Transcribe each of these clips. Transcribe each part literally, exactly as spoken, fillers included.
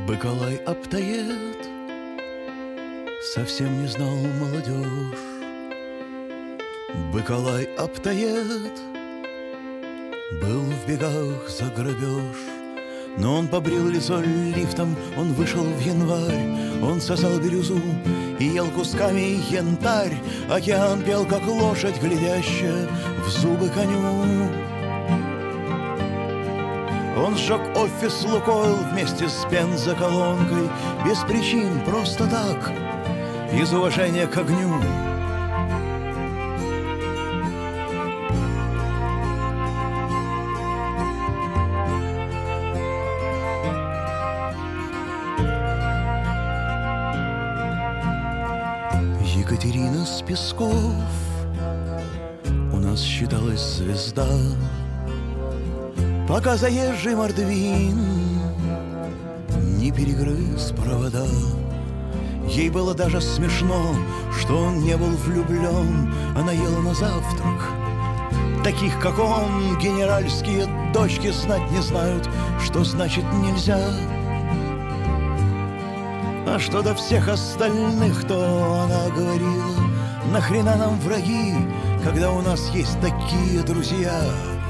Быколай Аптоед совсем не знал молодежь. Быколай Аптоед был в бегах за грабеж. Но он побрил лицо лифтом, он вышел в январь. Он сосал бирюзу и ел кусками янтарь. Океан пел, как лошадь, глядящая в зубы коню. Он сжег офис Лукойл вместе с бензоколонкой, без причин, просто так, из уважения к огню. Екатерина с Песков у нас считалась звезда, пока заезжий мордвин не перегрыз провода. Ей было даже смешно, что он не был влюблен. Она ела на завтрак таких, как он. Генеральские дочки знать не знают, что значит нельзя. А что до всех остальных, то она говорила: нахрена нам враги, когда у нас есть такие друзья?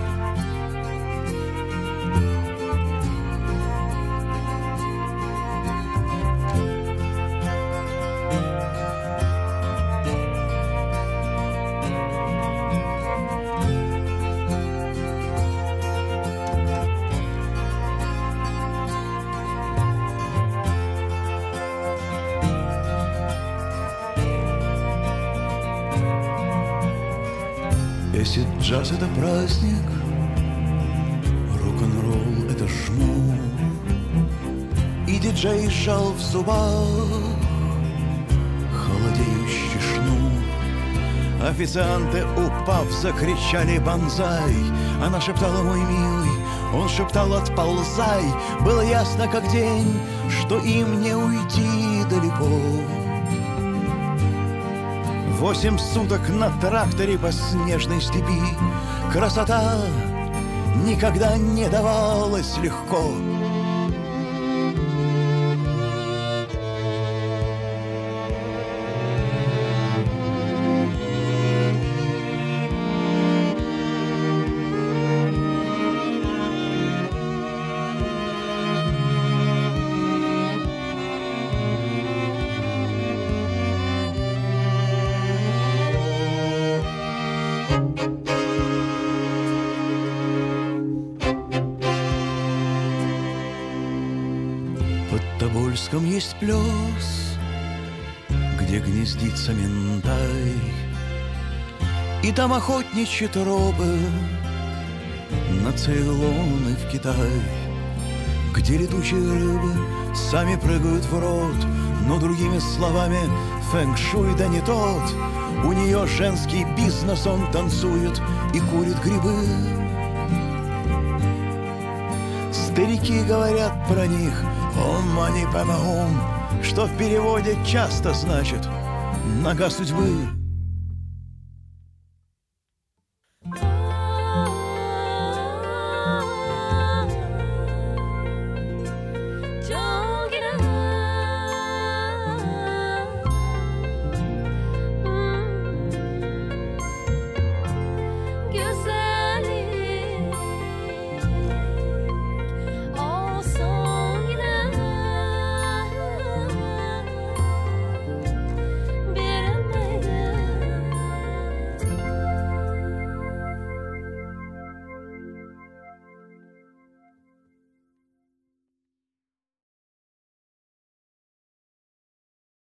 Если джаз — это праздник, рок-н-ролл — это жму, и диджей сжал в зубах холодеющий шнур. Официанты, упав, закричали «Бонзай!». Она шептала: «Мой милый», он шептал: «Отползай». Было ясно, как день, что им не уйти далеко. Восемь суток на тракторе по снежной степи. Красота никогда не давалась легко. Под Тобольском есть плес, где гнездится минтай, и там охотничьи тропы на Цейлон и в Китай, где летучие рыбы сами прыгают в рот. Но другими словами, фэнг-шуй да не тот. У нее женский бизнес, он танцует и курит грибы. Старики говорят про них «Ом мани пэма ом», что в переводе часто значит «нога судьбы».